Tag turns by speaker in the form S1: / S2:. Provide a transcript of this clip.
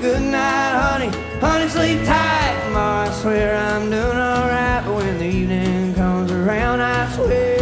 S1: good night, honey. Honey, sleep tight. Ma, I swear I'm doing alright. But when the evening comes around, I swear